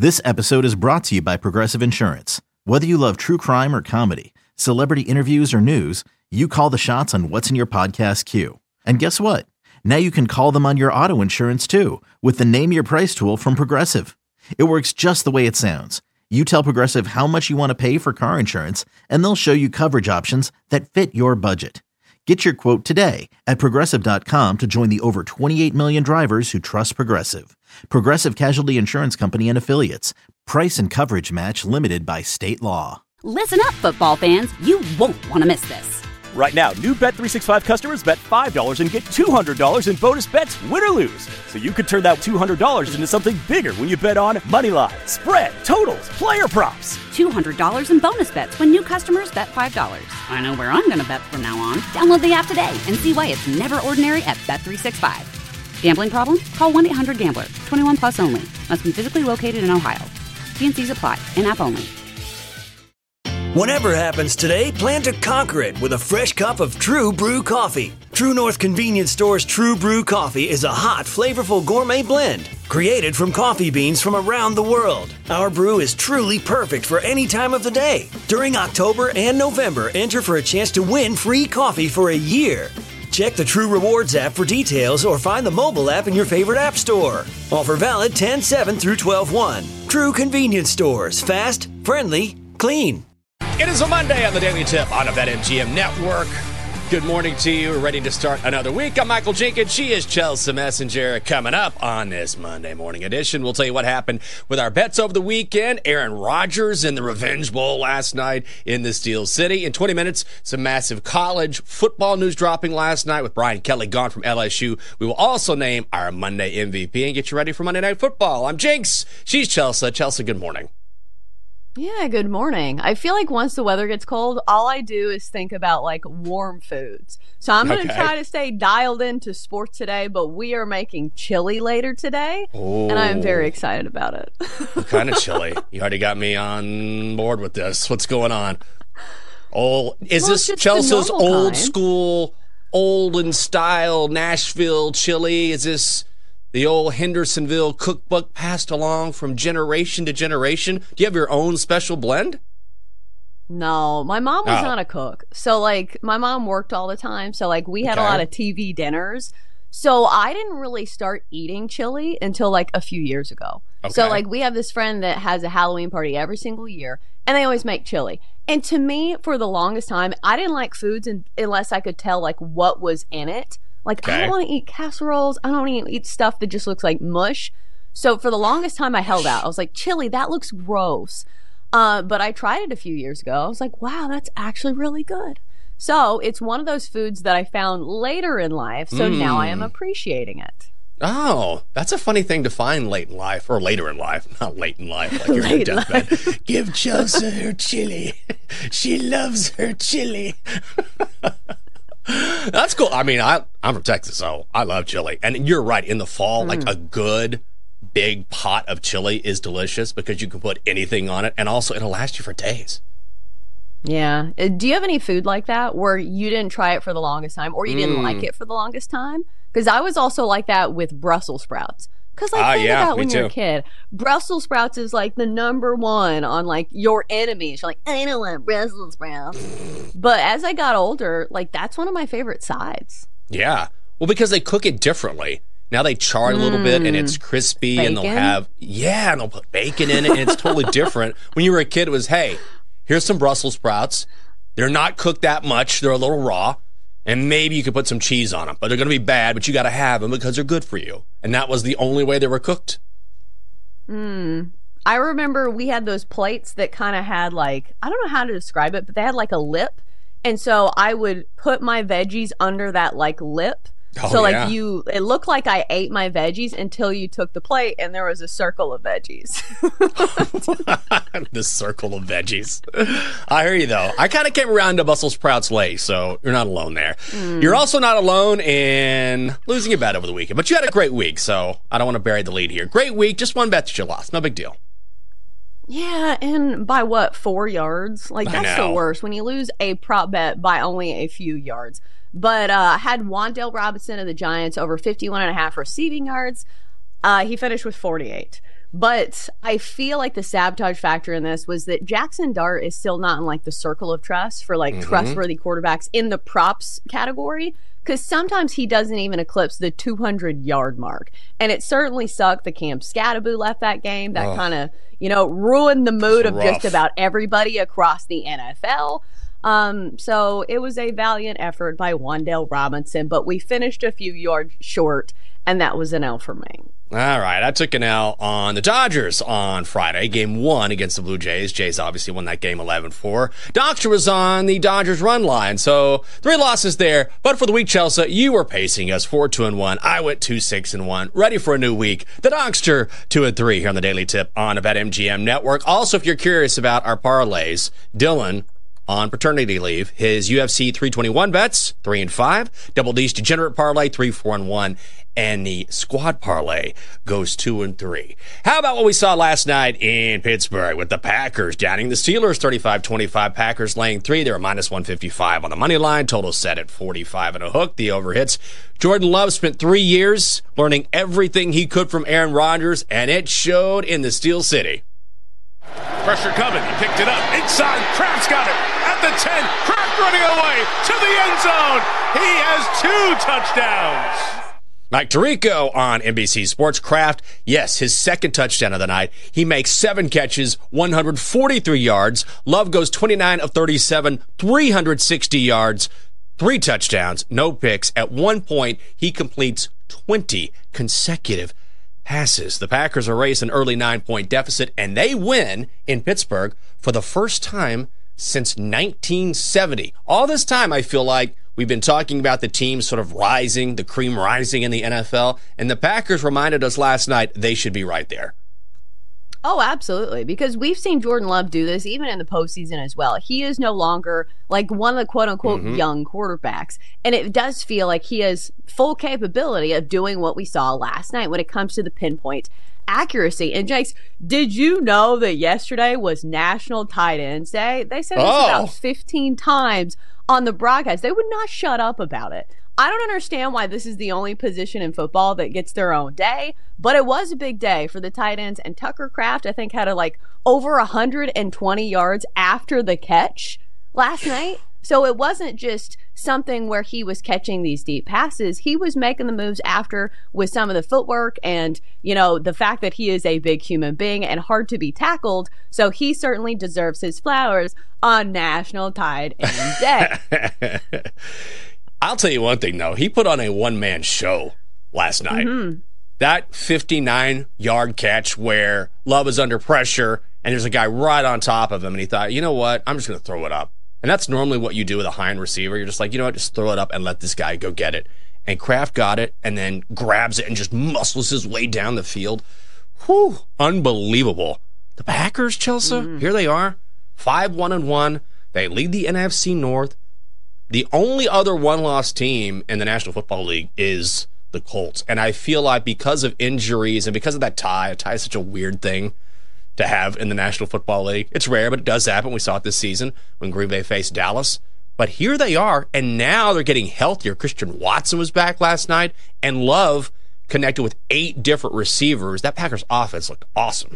This episode is brought to you by Progressive Insurance. Whether you love true crime or comedy, celebrity interviews or news, you call the shots on what's in your podcast queue. And guess what? Now you can call them on your auto insurance too with the Name Your Price tool from Progressive. It works just the way it sounds. You tell Progressive how much you want to pay for car insurance, and they'll show you coverage options that fit your budget. Get your quote today at Progressive.com to join the over 28 million drivers who trust Progressive. Progressive Casualty Insurance Company and Affiliates. Price and coverage match limited by state law. Listen up, football fans. You won't want to miss this. Right now, new Bet365 customers bet $5 and get $200 in bonus bets, win or lose. So you could turn that $200 into something bigger when you bet on moneyline, spread, totals, player props. $200 in bonus bets when new customers bet $5. I know where I'm going to bet from now on. Download the app today and see why it's never ordinary at Bet365. Gambling problem? Call 1-800-GAMBLER. 21 plus only. Must be physically located in Ohio. T&Cs apply. In-app only. Whatever happens today, plan to conquer it with a fresh cup of True Brew coffee. True North Convenience Store's True Brew coffee is a hot, flavorful gourmet blend created from coffee beans from around the world. Our brew is truly perfect for any time of the day. During October and November, enter for a chance to win free coffee for a year. Check the True Rewards app for details or find the mobile app in your favorite app store. Offer valid 10/7 through 12/1. True Convenience Stores. Fast, friendly, clean. It is a Monday on the Daily Tip on the BetMGM Network. Good morning to you. We're ready to start another week. I'm Michael Jenkins. She is Chelsea Messenger. Coming up on this Monday morning edition, we'll tell you what happened with our bets over the weekend. Aaron Rodgers in the Revenge Bowl last night in the Steel City. In 20 minutes, some massive college football news dropping last night with Brian Kelly gone from LSU. We will also name our Monday MVP and get you ready for Monday Night Football. I'm Jinx. She's Chelsea. Chelsea, good morning. Yeah, good morning. I feel like once the weather gets cold, all I do is think about like warm foods. So I'm going to try to stay dialed into sports today, but we are making chili later today, and I'm very excited about it. What kind of chili? You already got me on board with this. What's going on? Is this Chelsea's old school, olden style Nashville chili? Is this the old Hendersonville cookbook passed along from generation to generation? Do you have your own special blend? No, my mom was not a cook. So, like, my mom worked all the time. So, like, we had a lot of TV dinners. So, I didn't really start eating chili until, like, a few years ago. Okay. So, like, we have this friend that has a Halloween party every single year, and they always make chili. And to me, for the longest time, I didn't like foods unless I could tell, like, what was in it. Like, I don't want to eat casseroles. I don't want to eat stuff that just looks like mush. So for the longest time, I held out. I was like, chili, that looks gross. But I tried it a few years ago. I was like, wow, that's actually really good. So it's one of those foods that I found later in life. So now I am appreciating it. Oh, that's a funny thing to find late in life, or later in life, not late in life, like you're in deathbed. Give Chelsea her chili. She loves her chili. That's cool. I mean, I'm from Texas, so I love chili. And you're right. In the fall, like a good big pot of chili is delicious because you can put anything on it, and also it'll last you for days. Yeah. Do you have any food like that where you didn't try it for the longest time, or you didn't like it for the longest time? Because I was also like that with Brussels sprouts. Because like think about when you're a kid, Brussels sprouts is like the number one on like your enemies. You're like, I don't want Brussels sprouts. But as I got older, like that's one of my favorite sides. Yeah. Well, because they cook it differently. Now they char it a little bit and it's crispy. Bacon? And they'll put bacon in it, and it's totally different. When you were a kid, it was, hey, here's some Brussels sprouts. They're not cooked that much. They're a little raw. And maybe you could put some cheese on them, but they're going to be bad, but you got to have them because they're good for you. And that was the only way they were cooked. I remember we had those plates that kind of had like, I don't know how to describe it, but they had like a lip. And so I would put my veggies under that like lip. It looked like I ate my veggies until you took the plate and there was a circle of veggies. The circle of veggies. I hear you, though. I kind of came around to Brussels sprouts late, so you're not alone there. You're also not alone in losing a bet over the weekend, but you had a great week, so I don't want to bury the lead here. Great week, just one bet that you lost. No big deal. Yeah, and by what, 4 yards? Like, that's the worst, when you lose a prop bet by only a few yards. But I had Wan'Dale Robinson of the Giants over 51.5 receiving yards. He finished with 48. But I feel like the sabotage factor in this was that Jackson Dart is still not in like the circle of trust for like trustworthy quarterbacks in the props category, because sometimes he doesn't even eclipse the 200-yard mark. And it certainly sucked that Cam Scatterbo left that game. That kind of, ruined the mood of just about everybody across the NFL. So it was a valiant effort by Wan'Dale Robinson, but we finished a few yards short, and that was an L for me. All right, I took an L on the Dodgers on Friday, game 1 against the Blue Jays. Jays obviously won that game 11-4. Doctor was on the Dodgers run line, so 3 losses there. But for the week, Chelsea, you were pacing us 4-2-1. I went 2-6-1. Ready for a new week. The Docster 2-3 here on the Daily Tip on the BetMGM Network. Also, if you're curious about our parlays, Dylan on paternity leave. His UFC 321 bets, 3-5. Double D's Degenerate Parlay, 3-4-1. And the squad parlay goes 2-3. How about what we saw last night in Pittsburgh with the Packers downing the Steelers 35-25. Packers laying 3. They were minus 155 on the money line. Total set at 45 and a hook. The over hits. Jordan Love spent 3 years learning everything he could from Aaron Rodgers, and it showed in the Steel City. Pressure coming. He picked it up. Inside. Kraft's got it. At the 10. Kraft running away to the end zone. He has 2 touchdowns. Mike Tirico on NBC Sports. Kraft, yes, his second touchdown of the night. He makes 7 catches, 143 yards. Love goes 29 of 37, 360 yards, 3 touchdowns, no picks. At one point, he completes 20 consecutive passes. The Packers erase an early 9-point deficit, and they win in Pittsburgh for the first time since 1970. All this time, I feel like we've been talking about the team sort of rising, the cream rising in the NFL, and the Packers reminded us last night they should be right there. Oh, absolutely, because we've seen Jordan Love do this even in the postseason as well. He is no longer like one of the quote-unquote young quarterbacks, and it does feel like he has full capability of doing what we saw last night when it comes to the pinpoint accuracy. And Jakes, did you know that yesterday was National Tight Ends Day? They said this about 15 times on the broadcast. They would not shut up about it. I don't understand why this is the only position in football that gets their own day, but it was a big day for the tight ends. And Tucker Kraft, I think, had over 120 yards after the catch last night. So it wasn't just something where he was catching these deep passes. He was making the moves after with some of the footwork and, the fact that he is a big human being and hard to be tackled. So he certainly deserves his flowers on National Tight End Day. I'll tell you one thing, though. He put on a one-man show last night. That 59-yard catch where Love is under pressure and there's a guy right on top of him, and he thought, you know what, I'm just going to throw it up. And that's normally what you do with a high-end receiver. You're just like, you know what, just throw it up and let this guy go get it. And Kraft got it and then grabs it and just muscles his way down the field. Whew, unbelievable. The Packers, Chelsea, here they are, 5-1-1. They lead the NFC North. The only other one-loss team in the National Football League is the Colts. And I feel like because of injuries and because of that tie, a tie is such a weird thing to have in the National Football League. It's rare, but it does happen. We saw it this season when Green Bay faced Dallas. But here they are, and now they're getting healthier. Christian Watson was back last night, and Love connected with 8 different receivers. That Packers offense looked awesome.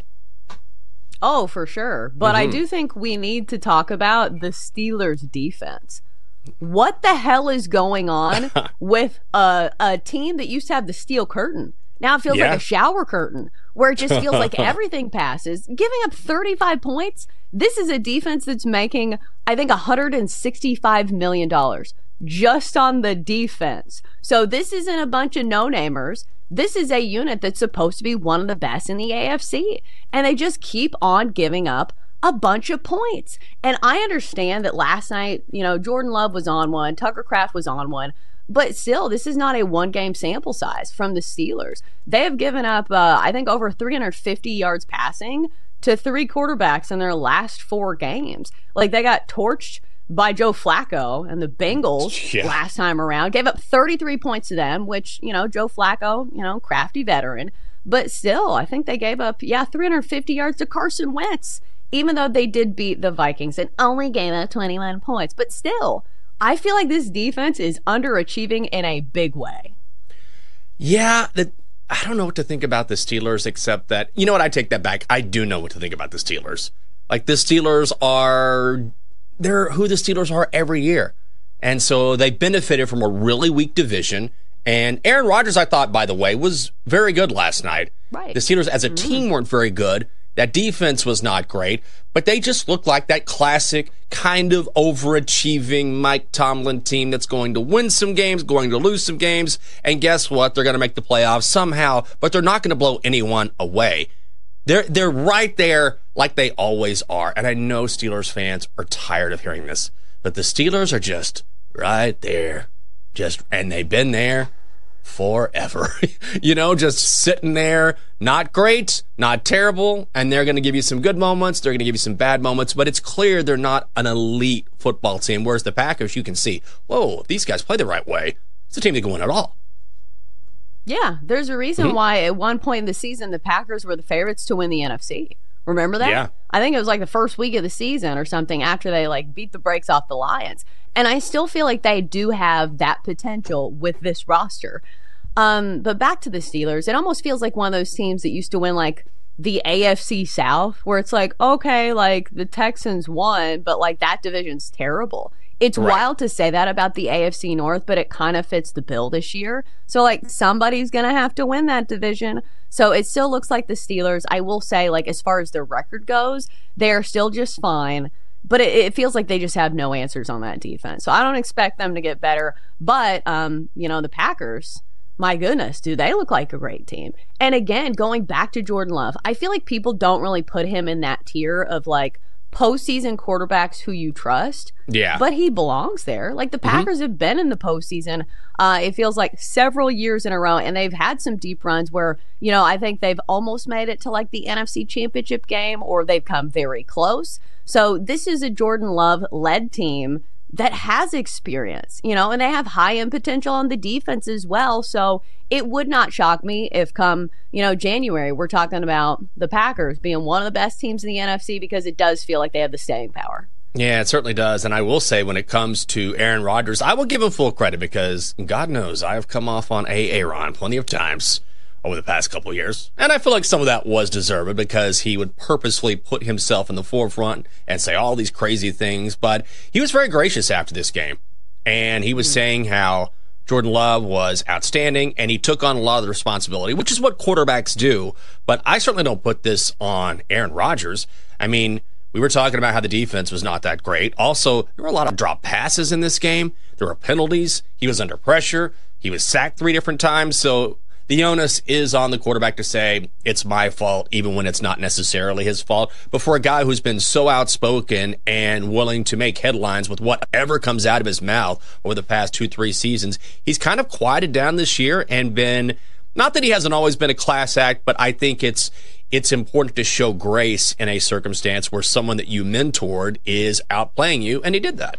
Oh, for sure. But I do think we need to talk about the Steelers' defense. What the hell is going on with a team that used to have the steel curtain? Now it feels like a shower curtain where it just feels like everything passes. Giving up 35 points. This is a defense that's making, I think, $165 million just on the defense. So this isn't a bunch of no-namers. This is a unit that's supposed to be one of the best in the AFC. And they just keep on giving up a bunch of points. And I understand that last night, Jordan Love was on one, Tucker Kraft was on one, but still, this is not a one-game sample size from the Steelers. They have given up, I think, over 350 yards passing to 3 quarterbacks in their last 4 games. Like, they got torched by Joe Flacco and the Bengals last time around. Gave up 33 points to them, which, Joe Flacco, crafty veteran. But still, I think they gave up, 350 yards to Carson Wentz, even though they did beat the Vikings and only gave up 21 points. But still, I feel like this defense is underachieving in a big way. Yeah, I don't know what to think about the Steelers, except that, you know what, I take that back. I do know what to think about the Steelers. Like, the Steelers they're who the Steelers are every year. And so they benefited from a really weak division. And Aaron Rodgers, I thought, by the way, was very good last night. Right. The Steelers as a team weren't very good. That defense was not great, but they just looked like that classic kind of overachieving Mike Tomlin team that's going to win some games, going to lose some games, and guess what? They're going to make the playoffs somehow, but they're not going to blow anyone away. They're right there like they always are, and I know Steelers fans are tired of hearing this, but the Steelers are just right there, and they've been there forever. Just sitting there, not great, not terrible, and they're going to give you some good moments, they're going to give you some bad moments, but it's clear they're not an elite football team, whereas the Packers, you can see, whoa, if these guys play the right way, it's a team that can win it all. Yeah, there's a reason why at one point in the season, the Packers were the favorites to win the NFC. Remember that? Yeah. I think it was like the first week of the season or something after they beat the brakes off the Lions. And I still feel like they do have that potential with this roster. But back to the Steelers, it almost feels like one of those teams that used to win the AFC South, where it's okay, the Texans won, but that division's terrible. It's wild to say that about the AFC North, but it kind of fits the bill this year. So somebody's going to have to win that division. So it still looks like the Steelers, I will say, as far as their record goes, they're still just fine. But it feels like they just have no answers on that defense. So I don't expect them to get better. But, the Packers, my goodness, do they look like a great team. And again, going back to Jordan Love, I feel like people don't really put him in that tier of postseason quarterbacks who you trust. Yeah. But he belongs there. The Packers have been in the postseason, it feels like several years in a row, and they've had some deep runs where, I think they've almost made it to the NFC Championship game, or they've come very close. So this is a Jordan Love-led team that has experience, and they have high-end potential on the defense as well. So it would not shock me if come, January, we're talking about the Packers being one of the best teams in the NFC, because it does feel like they have the staying power. Yeah, it certainly does. And I will say, when it comes to Aaron Rodgers, I will give him full credit, because God knows I have come off on Aaron plenty of times over the past couple of years. And I feel like some of that was deserved, because he would purposefully put himself in the forefront and say all these crazy things. But he was very gracious after this game. And he was saying how Jordan Love was outstanding, and he took on a lot of the responsibility, which is what quarterbacks do. But I certainly don't put this on Aaron Rodgers. I mean, we were talking about how the defense was not that great. Also, there were a lot of drop passes in this game. There were penalties. He was under pressure. He was sacked 3 different times. So the onus is on the quarterback to say, it's my fault, even when it's not necessarily his fault. But for a guy who's been so outspoken and willing to make headlines with whatever comes out of his mouth over the past 2-3 seasons, he's kind of quieted down this year and been, not that he hasn't always been a class act, but I think it's important to show grace in a circumstance where someone that you mentored is outplaying you, and he did that.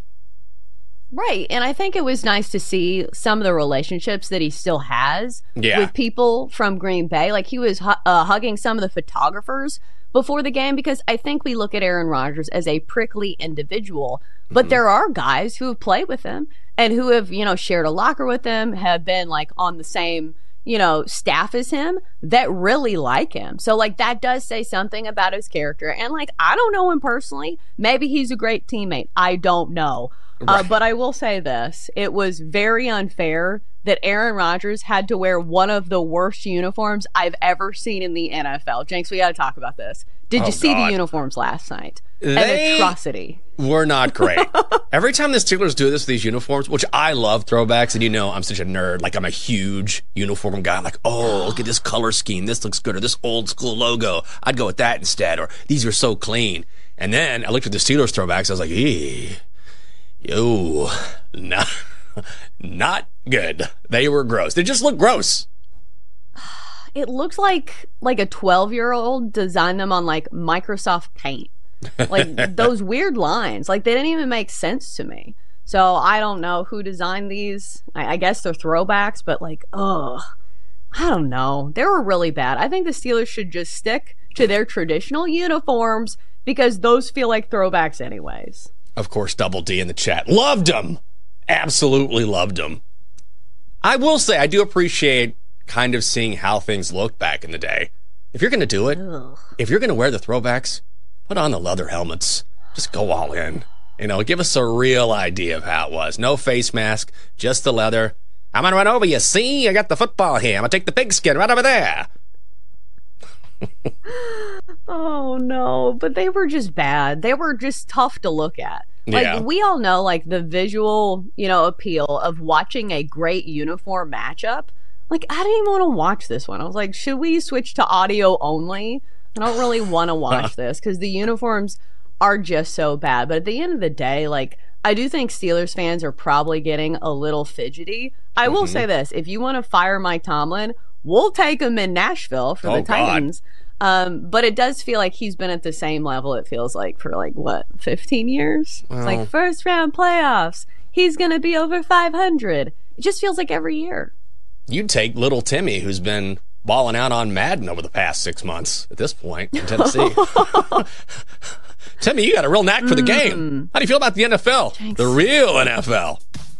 Right, and I think it was nice to see some of the relationships that he still has with people from Green Bay. He was hugging some of the photographers before the game, because I think we look at Aaron Rodgers as a prickly individual, but there are guys who have played with him and who have, shared a locker with him, have been on the same, staff as him, that really like him. So that does say something about his character. And I don't know him personally. Maybe he's a great teammate. I don't know. Right. But I will say this. It was very unfair that Aaron Rodgers had to wear one of the worst uniforms I've ever seen in the NFL. Jenks, we got to talk about this. Did you see the uniforms last night? An atrocity. Were not great. Every time the Steelers do this with these uniforms, which I love throwbacks, and I'm such a nerd. I'm a huge uniform guy. I'm oh, look at this color scheme. This looks good. Or this old school logo. I'd go with that instead. Or these are so clean. And then I looked at the Steelers throwbacks. I was like, not good. They were gross. They just look gross. It looks like a 12-year-old designed them on Microsoft Paint. Those weird lines. They didn't even make sense to me. So I don't know who designed these. I guess they're throwbacks, but I don't know. They were really bad. I think the Steelers should just stick to their traditional uniforms, because those feel like throwbacks anyways. Of course, Double D in the chat. Loved them. Absolutely loved them. I will say, I do appreciate kind of seeing how things looked back in the day. If you're going to do it, if you're going to wear the throwbacks, put on the leather helmets. Just go all in. Give us a real idea of how it was. No face mask, just the leather. I'm going to run over you. See, I got the football here. I'm going to take the pigskin right over there. Oh, no. But they were just bad. They were just tough to look at. We all know, the visual, appeal of watching a great uniform matchup. I didn't even want to watch this one. I was like, should we switch to audio only? I don't really want to watch this because the uniforms are just so bad. But at the end of the day, I do think Steelers fans are probably getting a little fidgety. I will say this. If you want to fire Mike Tomlin, we'll take him in Nashville for the Titans. But it does feel like he's been at the same level, it feels like, for 15 years? Well, it's first round playoffs. He's going to be over 500. It just feels like every year. You'd take little Timmy, who's been balling out on Madden over the past 6 months at this point in Tennessee. Timmy, you got a real knack for the game. How do you feel about the NFL? Thanks. The real NFL.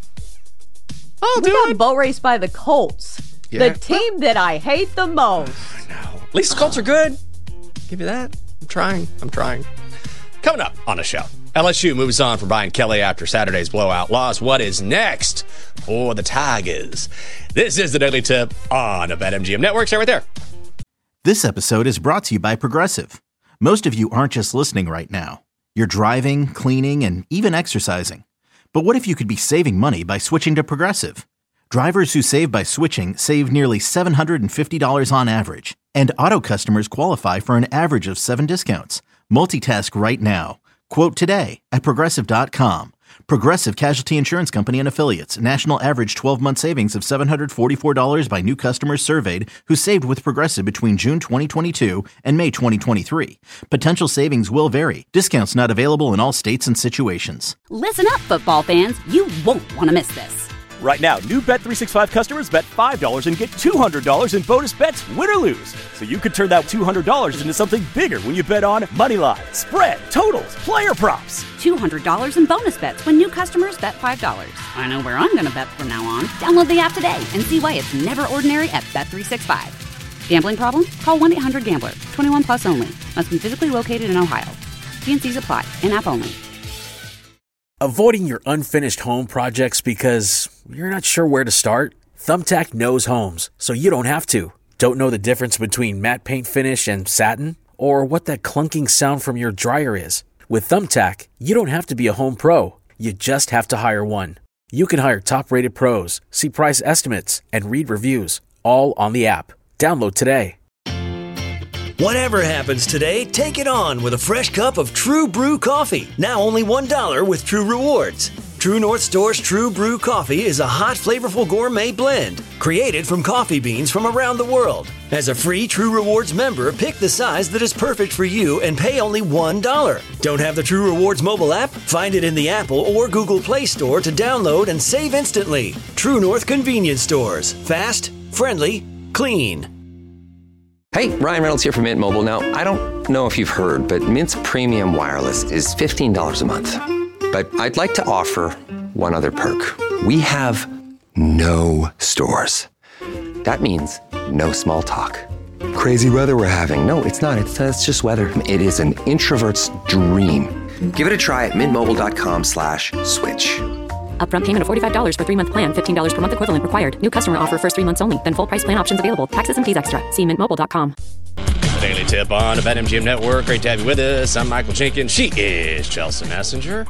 We got boat raced by the Colts. Yeah. The team that I hate the most. I know. At least the Colts are good. Give you that. I'm trying. Coming up on the show, LSU moves on from Brian Kelly after Saturday's blowout loss. What is next for the Tigers? This is the Daily Tip on the BetMGM Network. Stay right there. This episode is brought to you by Progressive. Most of you aren't just listening right now. You're driving, cleaning, and even exercising. But what if you could be saving money by switching to Progressive? Drivers who save by switching save nearly $750 on average. And auto customers qualify for an average of 7 discounts. Multitask right now. Quote today at Progressive.com. Progressive Casualty Insurance Company and Affiliates. National average 12-month savings of $744 by new customers surveyed who saved with Progressive between June 2022 and May 2023. Potential savings will vary. Discounts not available in all states and situations. Listen up, football fans. You won't want to miss this. Right now, new Bet365 customers bet $5 and get $200 in bonus bets, win or lose. So you could turn that $200 into something bigger when you bet on moneyline, spread, totals, player props. $200 in bonus bets when new customers bet $5. I know where I'm going to bet from now on. Download the app today and see why it's never ordinary at Bet365. Gambling problem? Call 1-800-GAMBLER. 21 plus only. Must be physically located in Ohio. T&Cs apply. In-app only. Avoiding your unfinished home projects because you're not sure where to start? Thumbtack knows homes, so you don't have to. Don't know the difference between matte paint finish and satin? Or what that clunking sound from your dryer is? With Thumbtack, you don't have to be a home pro. You just have to hire one. You can hire top-rated pros, see price estimates, and read reviews, all on the app. Download today. Whatever happens today, take it on with a fresh cup of True Brew coffee. Now only $1 with True Rewards. True North Store's True Brew coffee is a hot, flavorful gourmet blend created from coffee beans from around the world. As a free True Rewards member, pick the size that is perfect for you and pay only $1. Don't have the True Rewards mobile app? Find it in the Apple or Google Play Store to download and save instantly. True North Convenience Stores. Fast, friendly, clean. Hey, Ryan Reynolds here from Mint Mobile. Now, I don't know if you've heard, but Mint's premium wireless is $15 a month. But I'd like to offer one other perk. We have no stores. That means no small talk. Crazy weather we're having. No, it's not. It's just weather. It is an introvert's dream. Give it a try at mintmobile.com/switch. Upfront payment of $45 for 3-month plan. $15 per month equivalent required. New customer offer first 3 months only. Then full price plan options available. Taxes and fees extra. See mintmobile.com. The Daily Tip on the BetMGM Network. Great to have you with us. I'm Michael Jenkins. She is Chelsea Messenger.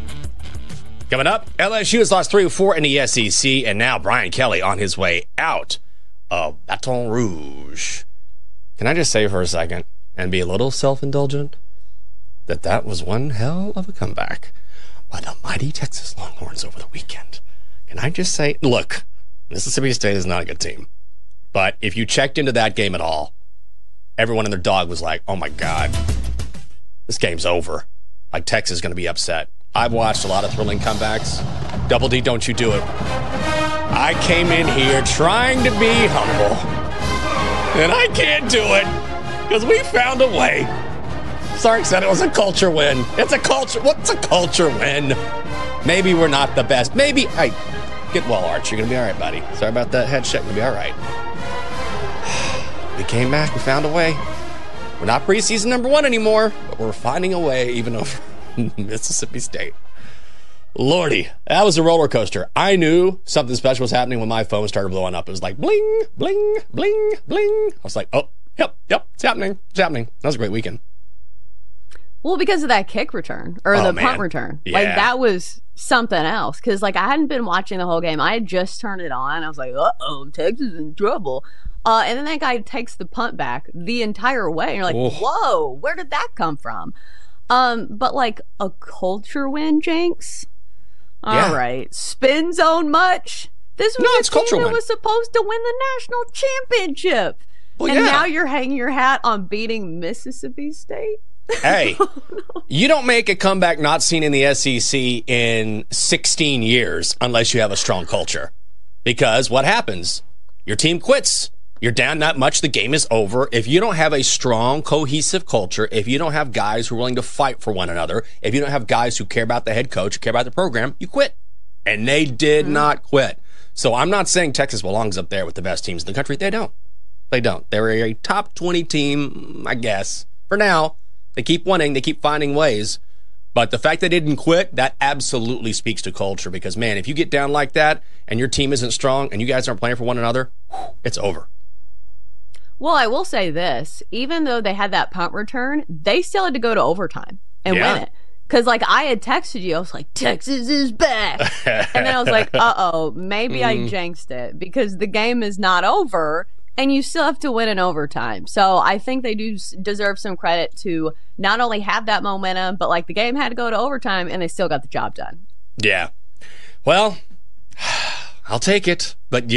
Coming up, LSU has lost 3 of 4 in the SEC, and now Brian Kelly on his way out of Baton Rouge. Can I just say for a second, and be a little self-indulgent, that was one hell of a comeback by the mighty Texas Longhorns over the weekend. Can I just say, look, Mississippi State is not a good team. But if you checked into that game at all, everyone and their dog was like, oh my God, this game's over. Like, Texas is going to be upset. I've watched a lot of thrilling comebacks. Double D, don't you do it. I came in here trying to be humble, and I can't do it because we found a way. Sark said it was a culture win. It's a culture. What's a culture win? Maybe we're not the best. Maybe. Hey, get well, Arch. You're going to be all right, buddy. Sorry about that head check. You'll be all right. We came back. We found a way. We're not preseason number 1 anymore, but we're finding a way even over Mississippi State. Lordy, that was a roller coaster. I knew something special was happening when my phone started blowing up. It was like bling, bling, bling, bling. I was like, oh, yep, it's happening. It's happening. That was a great weekend. Well, because of that kick return or the punt return. Yeah. Like, that was something else. Because, like, I hadn't been watching the whole game. I had just turned it on. I was like, uh-oh, Texas is in trouble. And then that guy takes the punt back the entire way. And you're like, whoa, where did that come from? But, like, a culture win, Jinx? All right. Spin zone much? This was a team that was supposed to win the national championship. Well, and now you're hanging your hat on beating Mississippi State? Hey, you don't make a comeback not seen in the SEC in 16 years unless you have a strong culture. Because what happens? Your team quits. You're down that much, the game is over. If you don't have a strong, cohesive culture, if you don't have guys who are willing to fight for one another, if you don't have guys who care about the head coach, who care about the program, you quit. And they did not quit. So I'm not saying Texas belongs up there with the best teams in the country. They don't. They don't. They're a top 20 team, I guess. For now, they keep winning. They keep finding ways. But the fact they didn't quit, that absolutely speaks to culture. Because, man, if you get down like that and your team isn't strong and you guys aren't playing for one another, it's over. Well, I will say this. Even though they had that punt return, they still had to go to overtime and win it. Because, like, I had texted you. I was like, Texas is back. And then I was like, uh-oh, maybe I jinxed it. Because the game is not over, and you still have to win in overtime. So I think they do deserve some credit to not only have that momentum, but, like, the game had to go to overtime, and they still got the job done. Yeah. Well, I'll take it. But,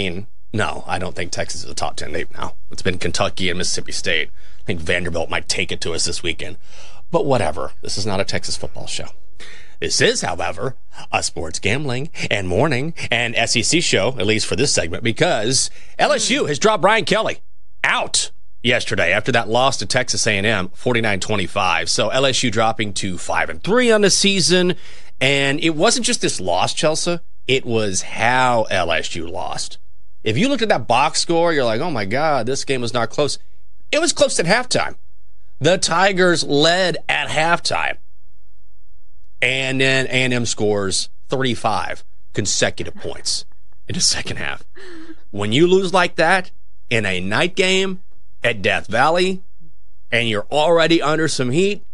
no, I don't think Texas is a top 10 team now. It's been Kentucky and Mississippi State. I think Vanderbilt might take it to us this weekend. But whatever. This is not a Texas football show. This is, however, a sports gambling and morning and SEC show, at least for this segment, because LSU has dropped Brian Kelly out yesterday after that loss to Texas A&M, 49-25. So LSU dropping to 5-3 on the season. And it wasn't just this loss, Chelsea. It was how LSU lost. If you looked at that box score, you're like, oh my God, this game was not close. It was close at halftime. The Tigers led at halftime. And then A&M scores 35 consecutive points in the second half. When you lose like that in a night game at Death Valley and you're already under some heat,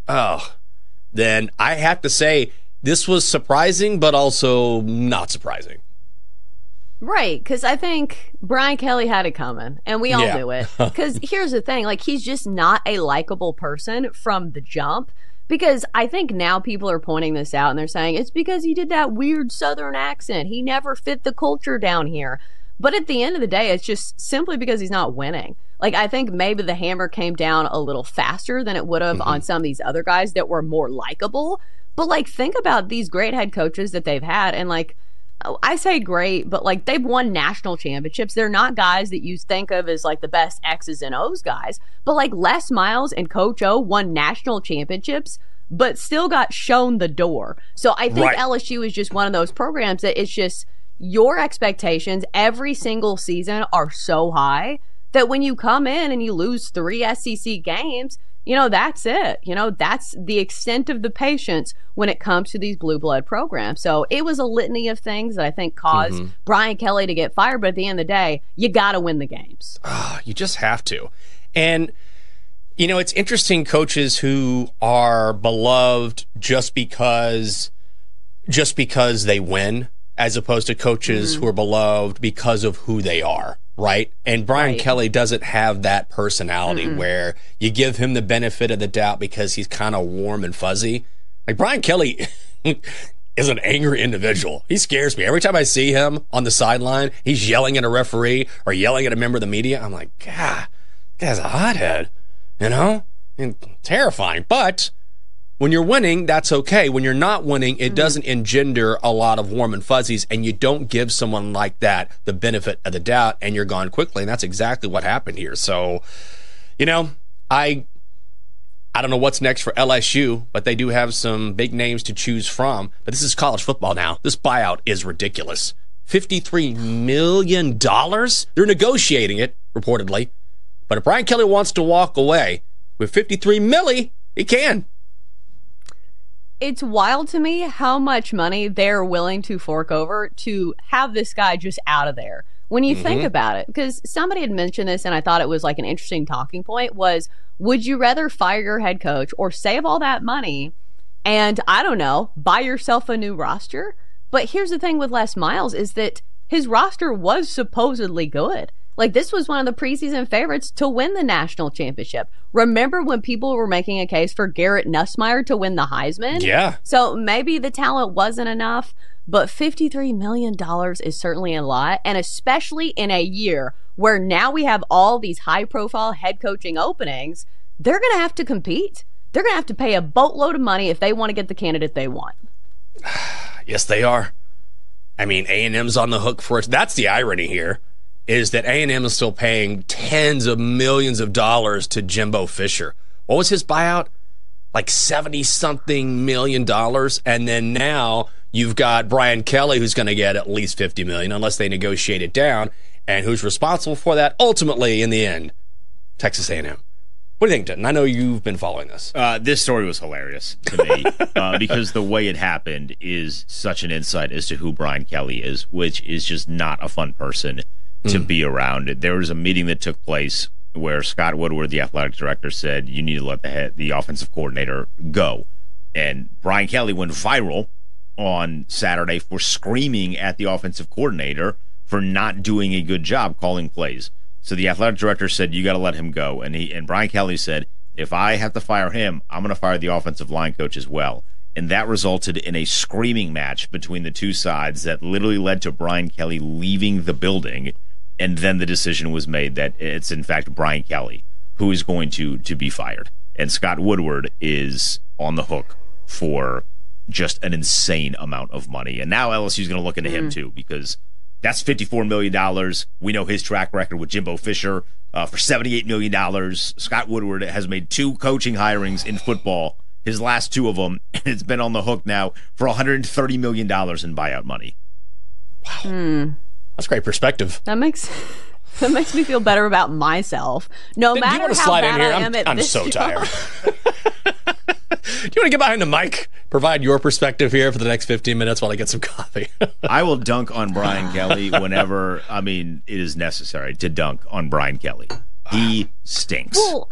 then I have to say this was surprising, but also not surprising. Right, because I think Brian Kelly had it coming, and we all knew it. Because here's the thing, like, he's just not a likable person from the jump. Because I think now people are pointing this out, and they're saying, it's because he did that weird Southern accent. He never fit the culture down here. But at the end of the day, it's just simply because he's not winning. Like, I think maybe the hammer came down a little faster than it would have on some of these other guys that were more likable. But, like, think about these great head coaches that they've had, and, like, I say great, but, like, they've won national championships. They're not guys that you think of as, like, the best X's and O's guys. But, like, Les Miles and Coach O won national championships, but still got shown the door. So I think LSU is just one of those programs that it's just your expectations every single season are so high that when you come in and you lose 3 SEC games, that's it. That's the extent of the patience when it comes to these blue blood programs. So it was a litany of things that I think caused Brian Kelly to get fired. But at the end of the day, you got to win the games. You just have to. And, it's interesting, coaches who are beloved just because they win, as opposed to coaches who are beloved because of who they are. Right. And Brian Kelly doesn't have that personality where you give him the benefit of the doubt because he's kind of warm and fuzzy. Like, Brian Kelly is an angry individual. He scares me. Every time I see him on the sideline, he's yelling at a referee or yelling at a member of the media. I'm like, God, this guy's a hothead, and terrifying. But when you're winning, that's okay. When you're not winning, it doesn't engender a lot of warm and fuzzies, and you don't give someone like that the benefit of the doubt, and you're gone quickly, and that's exactly what happened here. So, I don't know what's next for LSU, but they do have some big names to choose from. But this is college football now. This buyout is ridiculous. $53 million? They're negotiating it, reportedly, But if Brian Kelly wants to walk away with $53 million, he can. It's wild to me how much money they're willing to fork over to have this guy just out of there. When you think about it, because somebody had mentioned this and I thought it was like an interesting talking point, was would you rather fire your head coach or save all that money and, I don't know, buy yourself a new roster? But here's the thing with Les Miles is that his roster was supposedly good. Like, this was one of the preseason favorites to win the national championship. Remember when people were making a case for Garrett Nussmeier to win the Heisman? Yeah. So maybe the talent wasn't enough, but $53 million is certainly a lot, and especially in a year where now we have all these high-profile head coaching openings, they're going to have to compete. They're going to have to pay a boatload of money if they want to get the candidate they want. Yes, they are. I mean, A&M's on the hook for it. That's the irony here, is that A&M is still paying tens of millions of dollars to Jimbo Fisher. What was his buyout? Like $70-something million. And then now you've got Brian Kelly, who's going to get at least $50 million, unless they negotiate it down. And who's responsible for that? Ultimately, in the end, Texas A&M. What do you think, Denton? I know you've been following this. This story was hilarious to me because the way it happened is such an insight as to who Brian Kelly is, which is just not a fun person to be around. There was a meeting that took place where Scott Woodward, the athletic director, said, you need to let the offensive coordinator go. And Brian Kelly went viral on Saturday for screaming at the offensive coordinator for not doing a good job calling plays. So the athletic director said, you got to let him go. And Brian Kelly said, if I have to fire him, I'm going to fire the offensive line coach as well. And that resulted in a screaming match between the two sides that literally led to Brian Kelly leaving the building. And then the decision was made that it's, in fact, Brian Kelly who is going to be fired. And Scott Woodward is on the hook for just an insane amount of money. And now LSU is going to look into him, too, because that's $54 million. We know his track record with Jimbo Fisher for $78 million. Scott Woodward has made 2 coaching hirings in football, his last 2 of them, and it's been on the hook now for $130 million in buyout money. Wow. That's great perspective. That makes me feel better about myself. No matter how bad I am at this job. I'm so tired. Do you want to get behind the mic? Provide your perspective here for the next 15 minutes while I get some coffee. I will dunk on Brian Kelly whenever, it is necessary to dunk on Brian Kelly. He stinks. Well,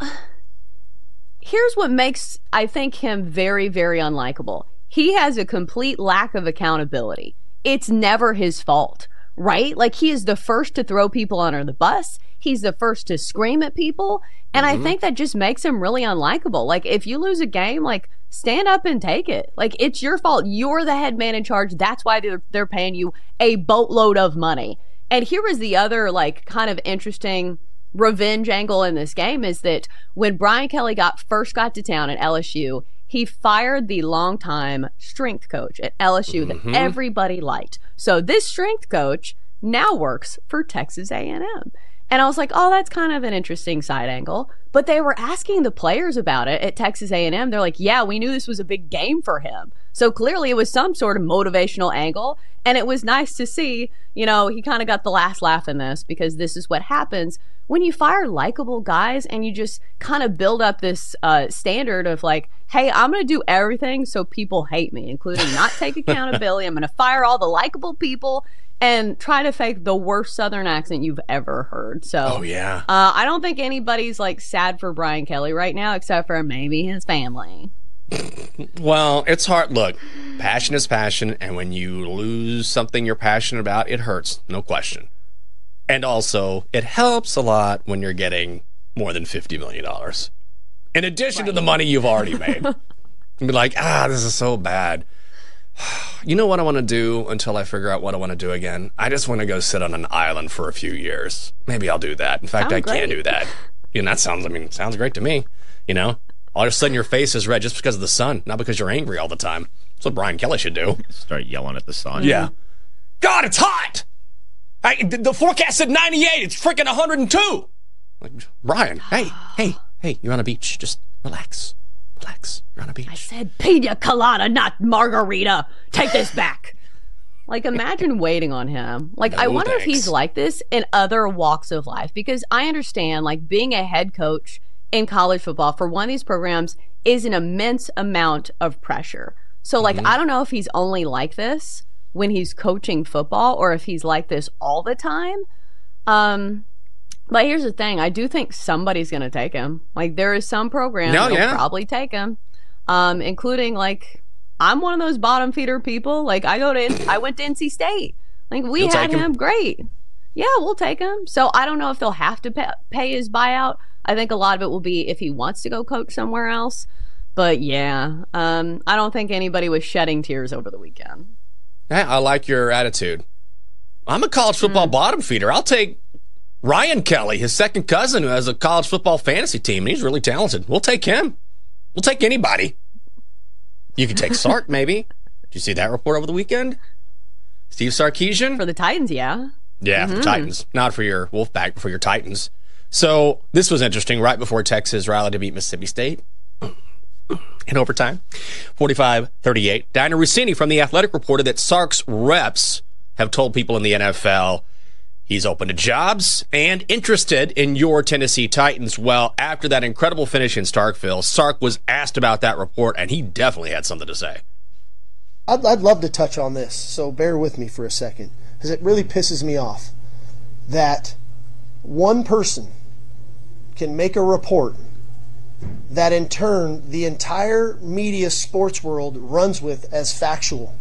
here's what makes, I think, him very, very unlikable. He has a complete lack of accountability. It's never his fault, right? Like, he is the first to throw people under the bus. He's the first to scream at people. And I think that just makes him really unlikable. Like, if you lose a game, like, stand up and take it. Like, it's your fault. You're the head man in charge. That's why they're paying you a boatload of money. And here is the other, like, kind of interesting revenge angle in this game is that when Brian Kelly first got to town at LSU, he fired the longtime strength coach at LSU that everybody liked. So this strength coach now works for Texas A&M. And I was like, oh, that's kind of an interesting side angle. But they were asking the players about it at Texas A&M. They're like, yeah, we knew this was a big game for him. So clearly it was some sort of motivational angle. And it was nice to see, he kind of got the last laugh in this because this is what happens when you fire likable guys and you just kind of build up this standard of like, hey, I'm going to do everything so people hate me, including not take accountability. I'm going to fire all the likable people and try to fake the worst Southern accent you've ever heard. So, I don't think anybody's like sad for Brian Kelly right now, except for maybe his family. Well, it's hard. Look, passion is passion, and when you lose something you're passionate about, it hurts, no question. And also, it helps a lot when you're getting more than $50 million. In addition to the money you've already made. Be like, this is so bad. You know what I want to do until I figure out what I want to do again? I just want to go sit on an island for a few years. Maybe I'll do that. In fact, I can do that. That sounds great to me. All of a sudden your face is red just because of the sun, not because you're angry all the time. That's what Brian Kelly should do. Start yelling at the sun. Yeah. God, it's hot! The forecast said 98. It's freaking 102. Like, Brian, hey, you're on a beach. Just relax. You're on a beach. I said pina colada, not margarita. Take this back. Like, imagine waiting on him. Like, I wonder if he's like this in other walks of life, because I understand, like, being a head coach in college football for one of these programs is an immense amount of pressure. So, like, I don't know if he's only like this when he's coaching football or if he's like this all the time. But here's the thing. I do think somebody's going to take him. Like, there is some program that will probably take him, including, like, I'm one of those bottom feeder people. Like, I went to NC State. Like, we had him. Great. Yeah, we'll take him. So I don't know if they'll have to pay his buyout. I think a lot of it will be if he wants to go coach somewhere else. But yeah, I don't think anybody was shedding tears over the weekend. I like your attitude. I'm a college football bottom feeder. I'll take Ryan Kelly, his second cousin, who has a college football fantasy team, and he's really talented. We'll take him. We'll take anybody. You could take Sark, maybe. Did you see that report over the weekend? Steve Sarkisian? For the Titans, yeah. Yeah, for the Titans. Not for your Wolfpack, but for your Titans. So this was interesting. Right before Texas rallied to beat Mississippi State in overtime, 45-38. Diana Rossini from The Athletic reported that Sark's reps have told people in the NFL he's open to jobs and interested in your Tennessee Titans. Well, after that incredible finish in Starkville, Sark was asked about that report, and he definitely had something to say. I'd love to touch on this, so bear with me for a second, because it really pisses me off that one person can make a report that in turn the entire media sports world runs with as factual,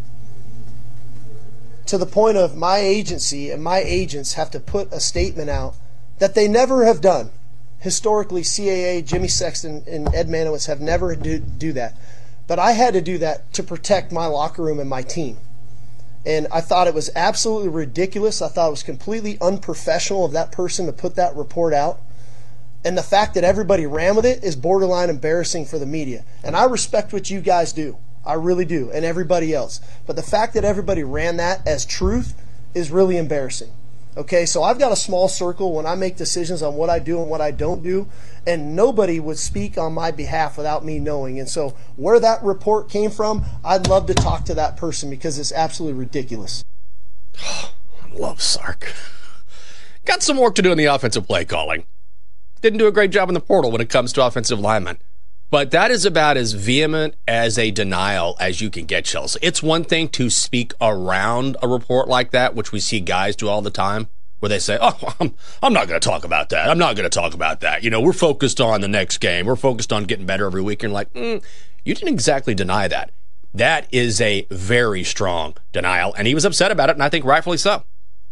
to the point of my agency and my agents have to put a statement out that they never have done. Historically, CAA, Jimmy Sexton, and Ed Manowitz have never do that. But I had to do that to protect my locker room and my team. And I thought it was absolutely ridiculous. I thought it was completely unprofessional of that person to put that report out. And the fact that everybody ran with it is borderline embarrassing for the media. And I respect what you guys do. I really do, and everybody else. But the fact that everybody ran that as truth is really embarrassing. Okay, so I've got a small circle when I make decisions on what I do and what I don't do, and nobody would speak on my behalf without me knowing. And so where that report came from, I'd love to talk to that person because it's absolutely ridiculous. I love Sark. Got some work to do in the offensive play calling. Didn't do a great job in the portal when it comes to offensive linemen. But that is about as vehement as a denial as you can get, Chelsea. It's one thing to speak around a report like that, which we see guys do all the time, where they say, oh, I'm not going to talk about that. I'm not going to talk about that. You know, we're focused on the next game. We're focused on getting better every week. And you're like, you didn't exactly deny that. That is a very strong denial. And he was upset about it, and I think rightfully so.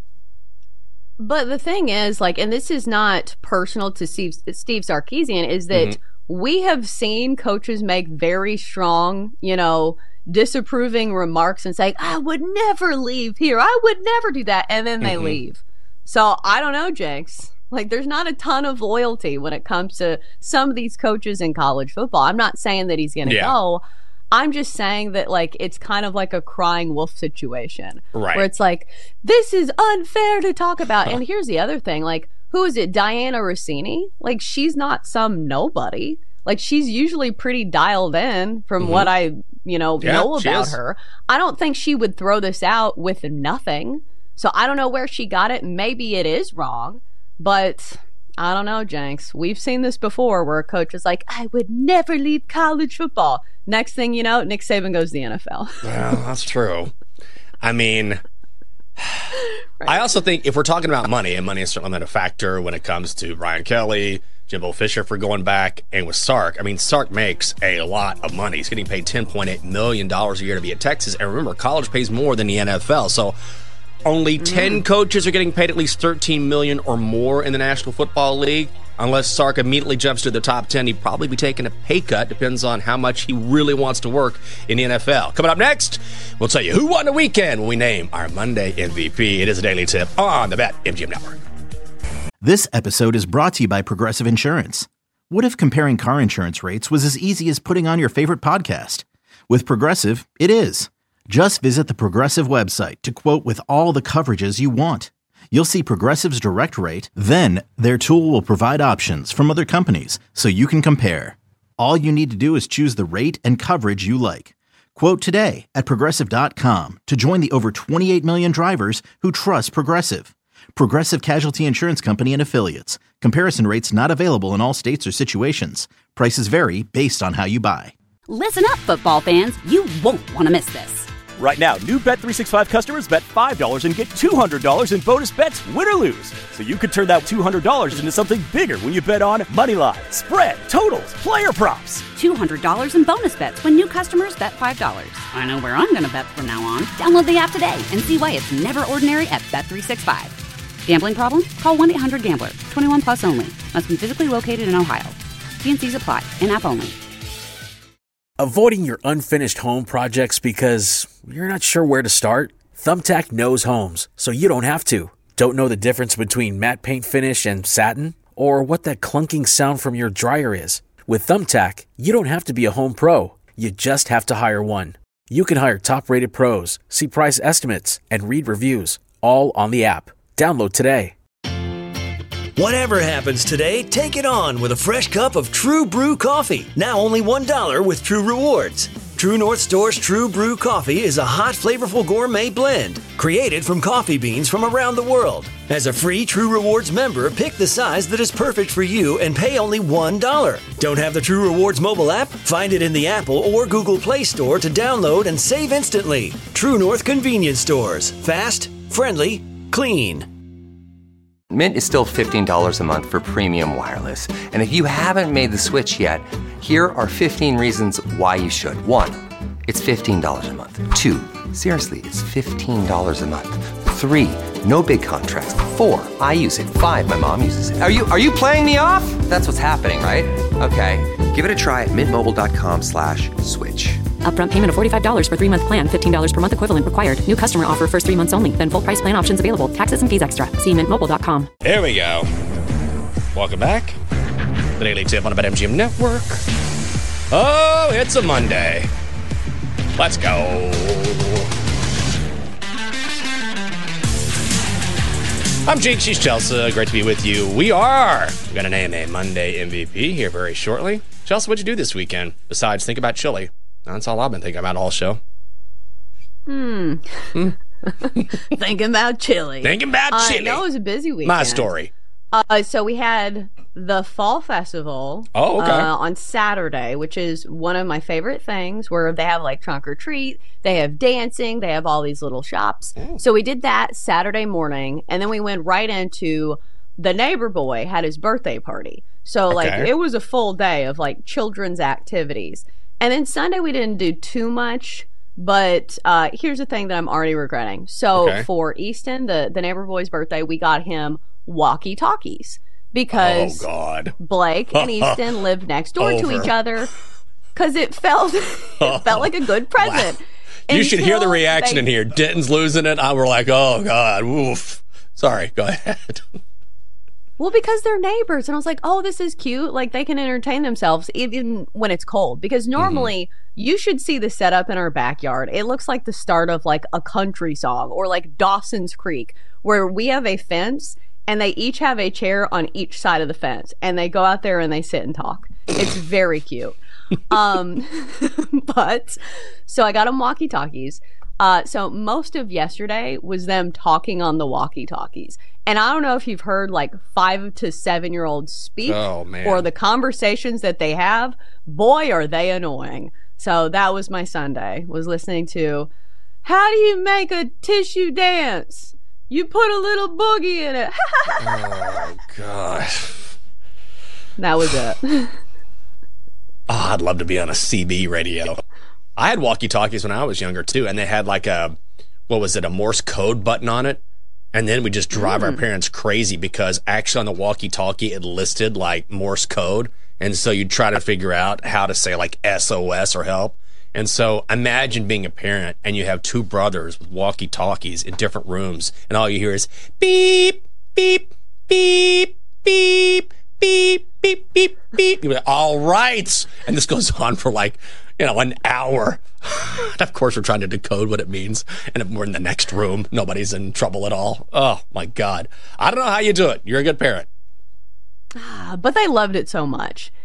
But the thing is, like, and this is not personal to Steve Sarkisian, is that we have seen coaches make very strong, disapproving remarks and say, I would never leave here. I would never do that. And then they leave. So I don't know, Jenks. Like, there's not a ton of loyalty when it comes to some of these coaches in college football. I'm not saying that he's going to go. I'm just saying that, like, it's kind of like a crying wolf situation. Right. Where it's like, this is unfair to talk about. And here's the other thing. Like, who is it? Diana Rossini? Like, she's not some nobody. Like, she's usually pretty dialed in from what I, know about her. I don't think she would throw this out with nothing. So I don't know where she got it. Maybe it is wrong, but I don't know, Jenks. We've seen this before where a coach is like, I would never leave college football. Next thing you know, Nick Saban goes to the NFL. Well, that's true. I mean, right. I also think if we're talking about money, and money is certainly not a factor when it comes to Brian Kelly, Jimbo Fisher for going back, and with Sark. I mean, Sark makes a lot of money. He's getting paid $10.8 million a year to be at Texas. And remember, college pays more than the NFL. So only 10 coaches are getting paid at least $13 million or more in the National Football League. Unless Sark immediately jumps to the top 10, he'd probably be taking a pay cut. Depends on how much he really wants to work in the NFL. Coming up next, we'll tell you who won the weekend when we name our Monday MVP. It is a daily tip on the BetMGM Network. This episode is brought to you by Progressive Insurance. What if comparing car insurance rates was as easy as putting on your favorite podcast? With Progressive, it is. Just visit the Progressive website to quote with all the coverages you want. You'll see Progressive's direct rate, then their tool will provide options from other companies so you can compare. All you need to do is choose the rate and coverage you like. Quote today at Progressive.com to join the over 28 million drivers who trust Progressive. Progressive Casualty Insurance Company and Affiliates. Comparison rates not available in all states or situations. Prices vary based on how you buy. Listen up, football fans. You won't want to miss this. Right now, new Bet365 customers bet $5 and get $200 in bonus bets, win or lose. So you could turn that $200 into something bigger when you bet on Moneyline, spread, totals, player props. $200 in bonus bets when new customers bet $5. I know where I'm going to bet from now on. Download the app today and see why it's never ordinary at Bet365. Gambling problem? Call 1-800-GAMBLER. 21 plus only. Must be physically located in Ohio. T&Cs apply. In-app only. Avoiding your unfinished home projects because you're not sure where to start? Thumbtack knows homes, so you don't have to. Don't know the difference between matte paint finish and satin? Or what that clunking sound from your dryer is? With Thumbtack, you don't have to be a home pro. You just have to hire one. You can hire top-rated pros, see price estimates, and read reviews, all on the app. Download today. Whatever happens today, take it on with a fresh cup of True Brew coffee. Now only $1 with True Rewards. True North Store's True Brew coffee is a hot, flavorful gourmet blend created from coffee beans from around the world. As a free True Rewards member, pick the size that is perfect for you and pay only $1. Don't have the True Rewards mobile app? Find it in the Apple or Google Play Store to download and save instantly. True North Convenience Stores. Fast, friendly, clean. Mint is still $15 a month for premium wireless. And if you haven't made the switch yet, here are 15 reasons why you should. 1, it's $15 a month. 2, seriously, it's $15 a month. 3, no big contracts. 4, I use it. 5, my mom uses it. Are you playing me off? That's what's happening, right? Okay, give it a try at mintmobile.com/switch. Upfront payment of $45 for 3-month plan, $15 per month equivalent required. New customer offer first 3 months only. Then full price plan options available. Taxes and fees extra. See mintmobile.com. There we go. Welcome back. The Daily Tip on the BetMGM Network. Oh, it's a Monday. Let's go. I'm Jake. She's Chelsea. Great to be with you. We're going to name a Monday MVP here very shortly. Chelsea, what'd you do this weekend besides think about chili? That's all I've been thinking about all show. Thinking about chili. Thinking about chili. No, it was a busy weekend. My story. So we had the Fall Festival on Saturday, which is one of my favorite things, where they have like trunk or treat, they have dancing, they have all these little shops. So we did that Saturday morning, and then we went right into the neighbor boy had his birthday party. So like it was a full day of like children's activities. And then Sunday we didn't do too much, but here's the thing that I'm already regretting. So for Easton, the neighbor boy's birthday, we got him walkie-talkies because Blake and Easton lived next door to each other because it felt like a good present. Wow. You should hear the reaction in here. Denton's losing it. We're like, oh, God, woof. Sorry, go ahead. Well, because they're neighbors. And I was like, oh, this is cute. Like, they can entertain themselves even when it's cold. Because normally, you should see the setup in our backyard. It looks like the start of, like, a country song or, like, Dawson's Creek, where we have a fence, and they each have a chair on each side of the fence. And they go out there and they sit and talk. It's very cute. But, so I got them walkie-talkies. So most of yesterday was them talking on the walkie-talkies. And I don't know if you've heard like 5 to 7-year-olds speak or the conversations that they have. Boy, are they annoying. So that was my Sunday, was listening to, how do you make a tissue dance? You put a little boogie in it. Oh, God. That was it. Oh, I'd love to be on a CB radio. I had walkie-talkies when I was younger, too, and they had like a Morse code button on it. And then we just drive our parents crazy because actually on the walkie-talkie it listed like Morse code. And so you'd try to figure out how to say like SOS or help. And so imagine being a parent and you have 2 brothers with walkie-talkies in different rooms. And all you hear is beep, beep, beep, beep, beep, beep, beep, beep. You're like, all right. And this goes on for like, an hour. And of course, we're trying to decode what it means. And if we're in the next room, nobody's in trouble at all. Oh, my God. I don't know how you do it. You're a good parent. But they loved it so much.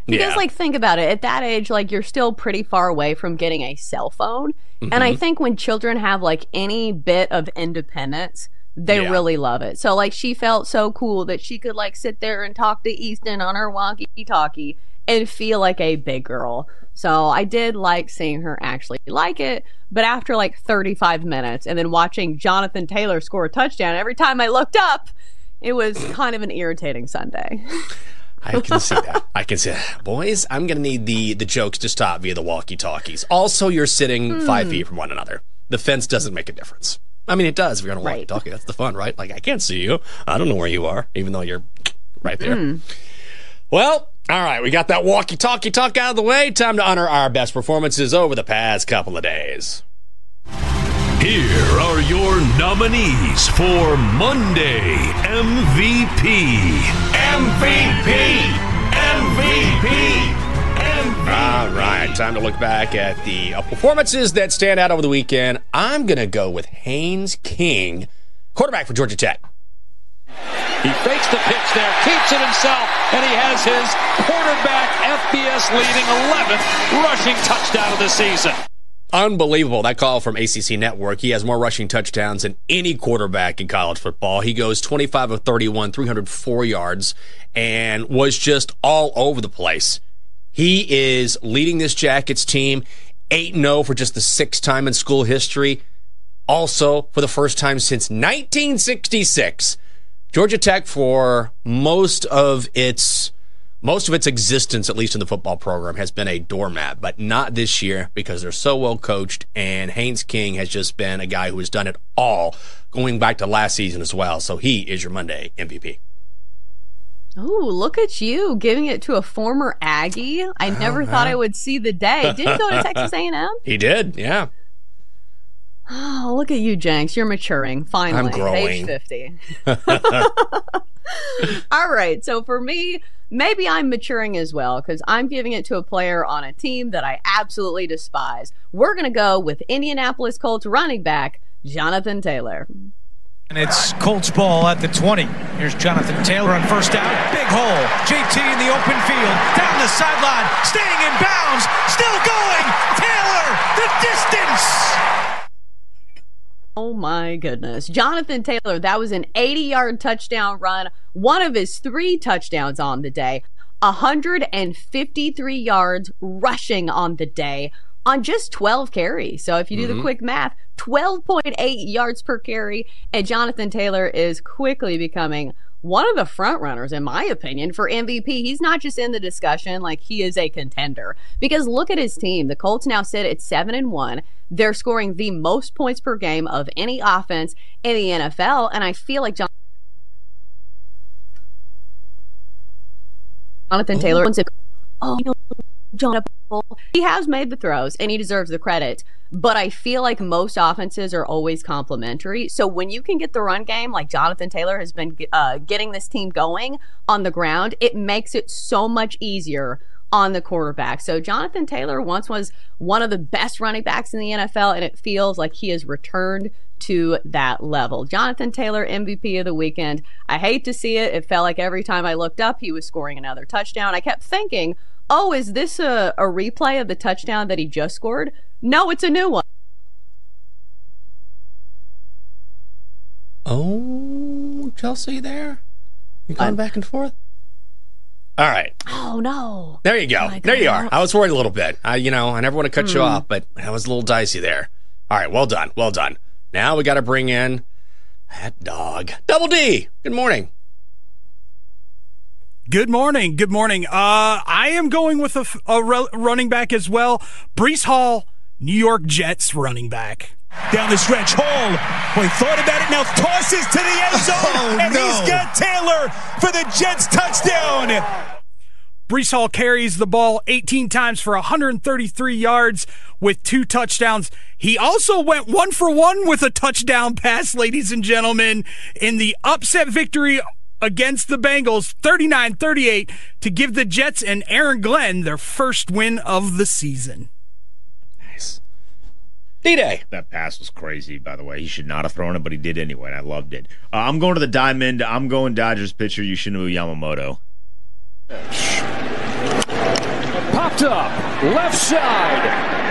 Because, think about it. At that age, you're still pretty far away from getting a cell phone. Mm-hmm. And I think when children have, any bit of independence, they really love it. So, she felt so cool that she could, sit there and talk to Easton on her walkie-talkie and feel like a big girl. So I did like seeing her actually like it. But after 35 minutes and then watching Jonathan Taylor score a touchdown, every time I looked up, it was kind of an irritating Sunday. I can see that. I can see that. Boys, I'm going to need the jokes to stop via the walkie-talkies. Also, you're sitting 5 feet from one another. The fence doesn't make a difference. I mean, it does if you're on a walkie-talkie. That's the fun, right? I can't see you. I don't know where you are, even though you're right there. Well, all right, we got that walkie-talkie talk out of the way. Time to honor our best performances over the past couple of days. Here are your nominees for Monday MVP. All right, time to look back at the performances that stand out over the weekend. I'm going to go with Haynes King, quarterback for Georgia Tech. He fakes the pitch there, keeps it himself, and he has his quarterback FBS leading 11th rushing touchdown of the season. Unbelievable. That call from ACC Network. He has more rushing touchdowns than any quarterback in college football. He goes 25 of 31, 304 yards, and was just all over the place. He is leading this Jackets team 8-0 for just the sixth time in school history. Also, for the first time since 1966. Georgia Tech, for most of its existence, at least in the football program, has been a doormat, but not this year because they're so well coached, and Haynes King has just been a guy who has done it all, going back to last season as well. So he is your Monday MVP. Oh, look at you giving it to a former Aggie. I never thought I would see the day. Did he go to Texas A&M? He did, yeah. Oh, look at you, Jenks. You're maturing, finally. I'm growing. Age 50. All right, so for me, maybe I'm maturing as well because I'm giving it to a player on a team that I absolutely despise. We're going to go with Indianapolis Colts running back, Jonathan Taylor. And it's Colts ball at the 20. Here's Jonathan Taylor on first down. Big hole. JT in the open field. Down the sideline. Staying in bounds. Still going. Taylor, the distance. Oh my goodness. Jonathan Taylor, that was an 80-yard touchdown run. One of his 3 touchdowns on the day. 153 yards rushing on the day on just 12 carries. So if you do the quick math, 12.8 yards per carry. And Jonathan Taylor is quickly becoming one of the front runners, in my opinion, for MVP. He's not just in the discussion, he is a contender. Because look at his team. The Colts now sit at 7-1. They're scoring the most points per game of any offense in the NFL. And I feel like Jonathan Taylor, he has made the throws and he deserves the credit, but I feel like most offenses are always complimentary. So when you can get the run game like Jonathan Taylor has been getting this team going on the ground, it makes it so much easier on the quarterback. So Jonathan Taylor once was one of the best running backs in the NFL, and it feels like he has returned to that level. Jonathan Taylor, MVP of the weekend. I hate to see it. It felt like every time I looked up, he was scoring another touchdown. I kept thinking, oh, is this a replay of the touchdown that he just scored? No, it's a new one. Oh, Chelsea there? You going back and forth? All right. Oh, no. There you go. There you are. I was worried a little bit. I never want to cut you off, but I was a little dicey there. All right, well done. Well done. Now we got to bring in that dog. Double D, good morning. Good morning. Good morning. I am going with a running back as well. Breece Hall, New York Jets running back. Down the stretch, Hall. Boy, thought about it, now tosses to the end zone, he's got Taylor for the Jets touchdown. Breece Hall carries the ball 18 times for 133 yards with 2 touchdowns. He also went 1-for-1 with a touchdown pass, ladies and gentlemen, in the upset victory against the Bengals, 39-38, to give the Jets and Aaron Glenn their first win of the season. Nice. D-Day. That pass was crazy, by the way. He should not have thrown it, but he did anyway, and I loved it. I'm going to the diamond. I'm going Dodgers pitcher Yoshinobu Yamamoto. popped up, left side.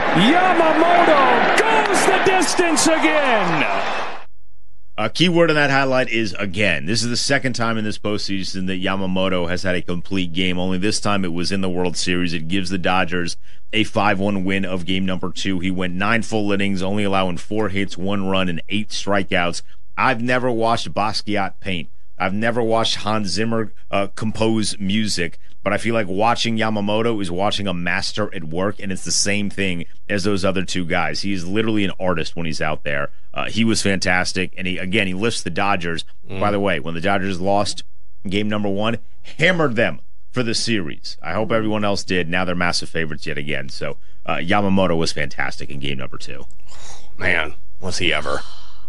Yamamoto goes the distance again. A key word on that highlight is again. This is the second time in this postseason that Yamamoto has had a complete game. Only this time it was in the World Series. It gives the Dodgers a 5-1 win of game number 2. He went 9 full innings, only allowing 4 hits, 1 run, and 8 strikeouts. I've never watched Basquiat paint. I've never watched Hans Zimmer compose music, but I feel like watching Yamamoto is watching a master at work, and it's the same thing as those other 2 guys. He is literally an artist when he's out there. He was fantastic, and he lifts the Dodgers. By the way, when the Dodgers lost game number 1, hammered them for the series. I hope everyone else did. Now they're massive favorites yet again. So Yamamoto was fantastic in game number 2. Man, was he ever.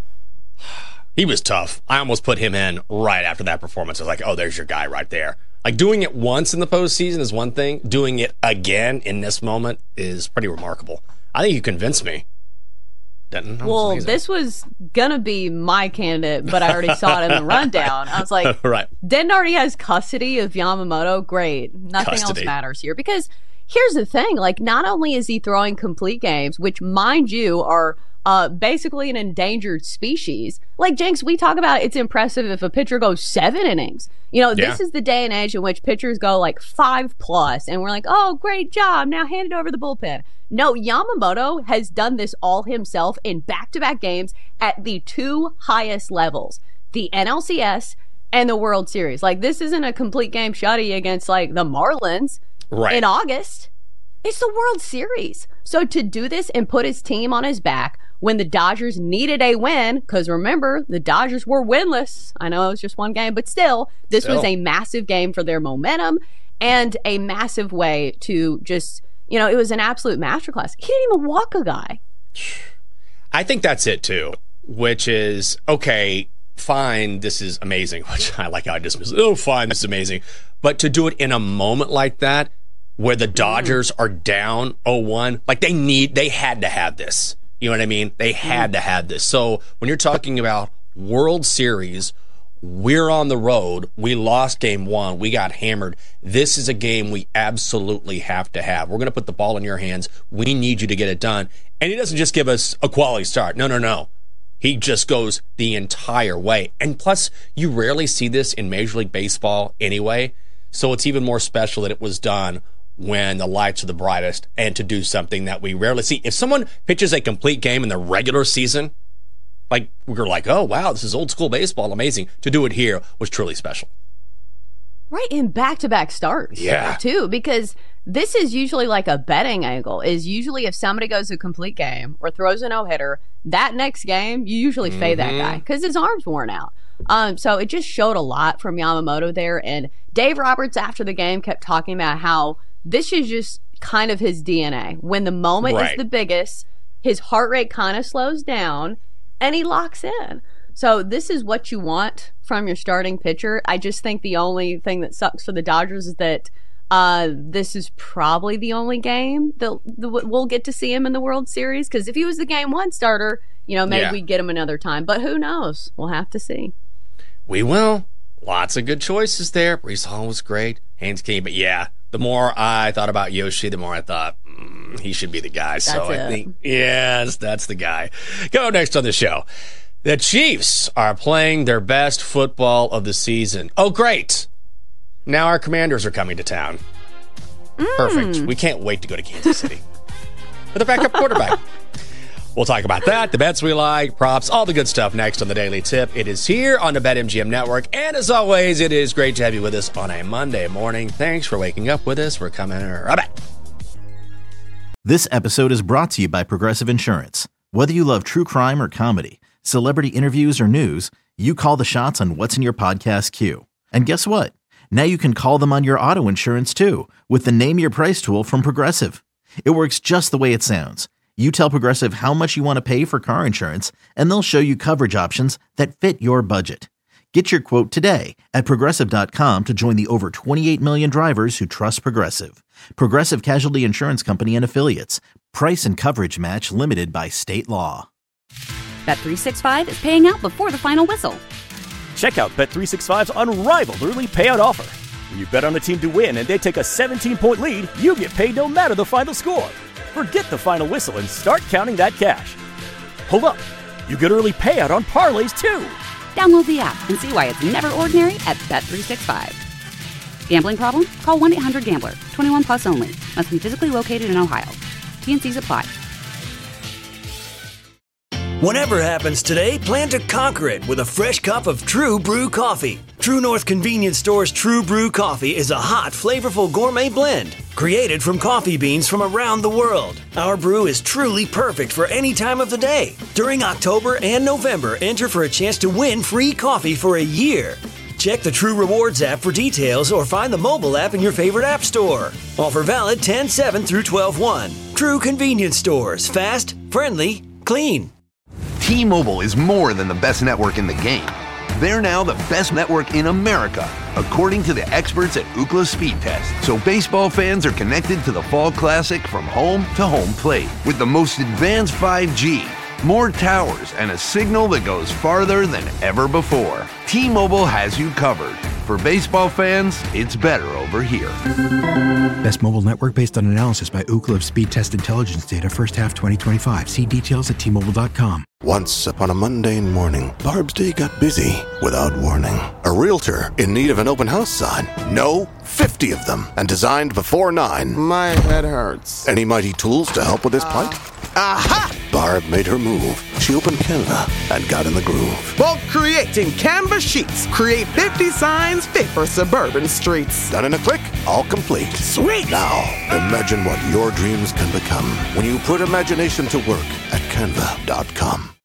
He was tough. I almost put him in right after that performance. I was like, oh, there's your guy right there. Like, doing it once in the postseason is one thing. Doing it again in this moment is pretty remarkable. I think you convinced me. Well, this was going to be my candidate, but I already saw it in the rundown. I was like, right. Denton already has custody of Yamamoto. Great. Nothing else matters here. Because here's the thing. Like, not only is he throwing complete games, which, mind you, are basically an endangered species. Like, Jenks, we talk about it's impressive if a pitcher goes 7 innings. This is the day and age in which pitchers go like 5+, and we're like, oh, great job. Now hand it over the bullpen. No, Yamamoto has done this all himself in back-to-back games at the 2 highest levels, the NLCS and the World Series. Like, this isn't a complete game shutty against like the Marlins in August. It's the World Series. So to do this and put his team on his back when the Dodgers needed a win, because remember, the Dodgers were winless. I know it was just 1 game, but still, this was a massive game for their momentum and a massive way to just, it was an absolute masterclass. He didn't even walk a guy. I think that's it, too, which is, okay, fine, this is amazing, which I like how I dismiss. Oh, fine, this is amazing. But to do it in a moment like that, where the Dodgers are down 0-1, like they had to have this. You know what I mean? They had to have this. So when you're talking about World Series, we're on the road. We lost game 1. We got hammered. This is a game we absolutely have to have. We're going to put the ball in your hands. We need you to get it done. And he doesn't just give us a quality start. No. He just goes the entire way. And plus, you rarely see this in Major League Baseball anyway. So it's even more special that it was done when the lights are the brightest and to do something that we rarely see. If someone pitches a complete game in the regular season, like, we're like, oh, wow, this is old school baseball, amazing. To do it here was truly special. Right, in back-to-back starts. Yeah. Too, because this is usually like a betting angle, is usually if somebody goes a complete game or throws a no-hitter, that next game, you usually fade that guy because his arm's worn out. So it just showed a lot from Yamamoto there. And Dave Roberts, after the game, kept talking about how this is just kind of his DNA. When the moment is the biggest, his heart rate kind of slows down and he locks in. So this is what you want from your starting pitcher. I just think the only thing that sucks for the Dodgers is that this is probably the only game that we'll get to see him in the World Series. Because if he was the game 1 starter, maybe we'd get him another time. But who knows? We'll have to see. We will. Lots of good choices there. Breece Hall was great. Haynes King, but the more I thought about Yoshi, the more I thought he should be the guy. So I think, yes, that's the guy. Go next on the show. The Chiefs are playing their best football of the season. Oh, great. Now our Commanders are coming to town. Perfect. We can't wait to go to Kansas City with a backup quarterback. We'll talk about that, the bets we like, props, all the good stuff next on the Daily Tip. It is here on the BetMGM Network. And as always, it is great to have you with us on a Monday morning. Thanks for waking up with us. We're coming right back. This episode is brought to you by Progressive Insurance. Whether you love true crime or comedy, celebrity interviews or news, you call the shots on what's in your podcast queue. And guess what? Now you can call them on your auto insurance too with the Name Your Price tool from Progressive. It works just the way it sounds. You tell Progressive how much you want to pay for car insurance, and they'll show you coverage options that fit your budget. Get your quote today at Progressive.com to join the over 28 million drivers who trust Progressive. Progressive Casualty Insurance Company and Affiliates. Price and coverage match limited by state law. Bet365 is paying out before the final whistle. Check out Bet365's unrivaled early payout offer. When you bet on a team to win and they take a 17-point lead, you get paid no matter the final score. Forget the final whistle and start counting that cash. Hold up. You get early payout on parlays, too. Download the app and see why it's never ordinary at Bet365. Gambling problem? Call 1-800-GAMBLER. 21 plus only. Must be physically located in Ohio. T&Cs apply. Whatever happens today, plan to conquer it with a fresh cup of True Brew coffee. True North Convenience Store's True Brew coffee is a hot, flavorful gourmet blend created from coffee beans from around the world. Our brew is truly perfect for any time of the day. During October and November, enter for a chance to win free coffee for a year. Check the True Rewards app for details or find the mobile app in your favorite app store. Offer valid 10/7 through 12/1. True Convenience Stores. Fast, friendly, clean. T-Mobile is more than the best network in the game. They're now the best network in America, according to the experts at Ookla Speed Test. So baseball fans are connected to the Fall Classic from home to home plate with the most advanced 5G, more towers, and a signal that goes farther than ever before. T-Mobile has you covered. For baseball fans, it's better over here. Best mobile network based on analysis by Ookla of Speed Test Intelligence data first half 2025. See details at T-Mobile.com. Once upon a mundane morning, Barb's day got busy without warning. A realtor in need of an open house sign. No, 50 of them, and designed before 9. My head hurts. Any mighty tools to help with this plight? Aha! Barb made her move. She opened Canva and got in the groove. Bulk creating Canva sheets. Create 50 signs fit for suburban streets. Done in a click, all complete. Sweet! Now, imagine what your dreams can become when you put imagination to work at Canva.com.